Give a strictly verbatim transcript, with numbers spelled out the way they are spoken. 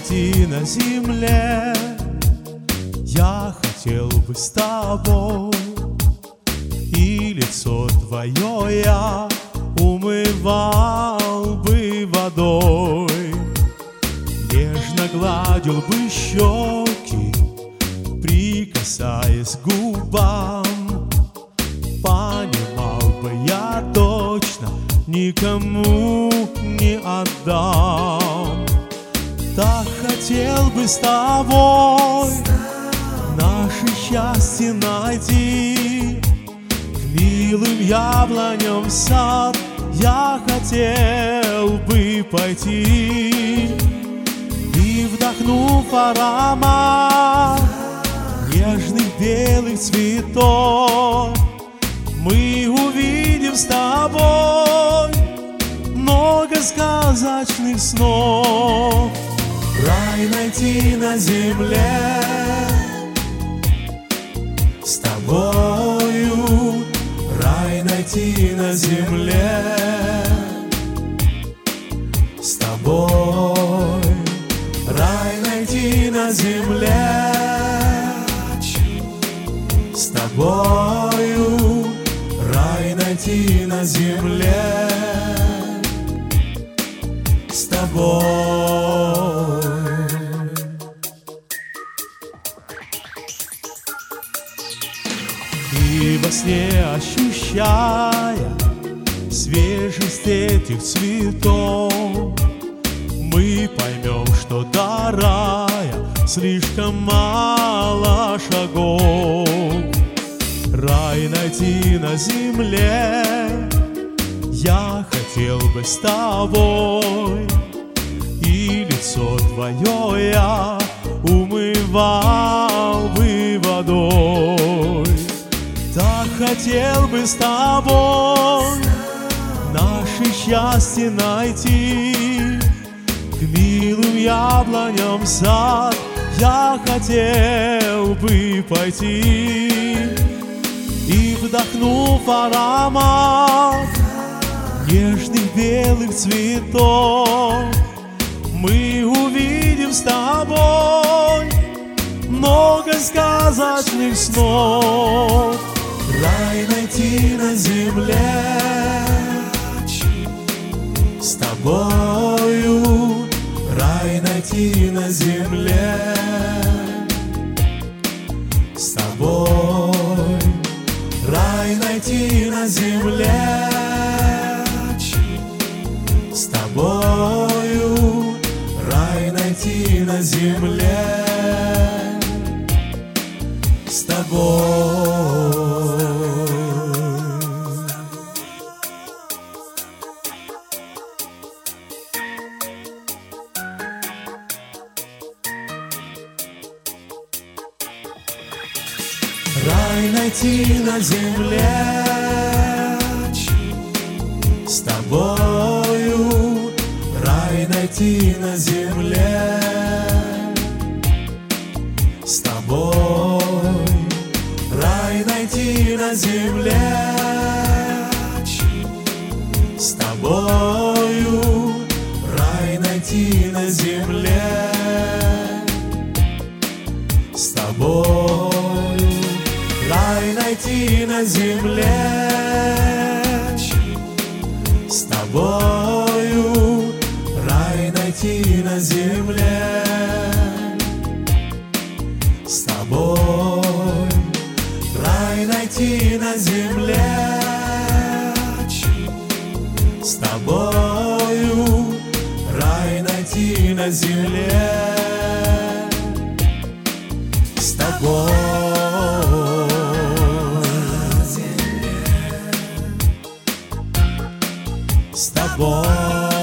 найти на земле. Я хотел бы с тобой, и лицо твое я умывал бы водой, нежно гладил бы щеки, прикасаясь к губам. Понимал бы я точно, никому не отдам. Так хотел бы с тобой наше счастье найти, к милым яблоням в сад я хотел бы пойти. И, вдохнув аромат нежных белых цветов, мы увидим с тобой много сказочных снов. Рай найти на земле с тобою, рай найти на земле с тобой, рай найти на земле с тобою, рай найти на земле с тобой. И во сне, ощущая свежесть этих цветов, мы поймем, что до рая слишком мало шагов. Рай найти на земле я хотел бы с тобой, и лицо твое я умывал бы водой. Так хотел бы с тобой наше счастье найти, к милым яблоням в сад я хотел бы пойти. И, вдохнув аромат нежных белых цветов, мы увидим с тобой много сказочных снов. Рай найти на земле с тобою, рай найти на земле с тобой, рай найти на земле с тобою, рай найти на земле с тобой. Рай найти на земле с тобою, рай найти на земле с тобой, рай найти на земле с тобою, рай найти на земле с тобой, рай найти на земле с тобою, рай найти на земле с тобой, рай найти на земле с тобою, рай найти на земле с тобой. С тобой.